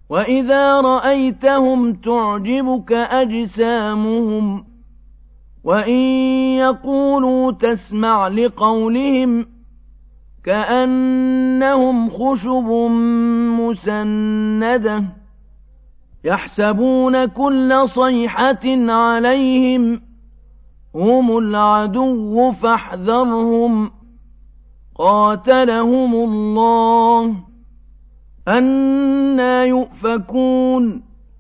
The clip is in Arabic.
وَإِذَا رَأَيْتَهُمْ تُعْجِبُكَ أَجْسَامُهُمْ وَإِن يَقُولُوا تَسْمَعْ لِقَوْلِهِمْ كَأَنَّهُمْ خُشُبٌ مُّسَنَّدَةٌ يَحْسَبُونَ كُلَّ صَيْحَةٍ عَلَيْهِمْ هُمُ الْعَدُوُّ فَاحْذَرْهُمْ قَاتَلَهُمُ اللَّهُ أَنَّىٰ يُؤْفَكُونَ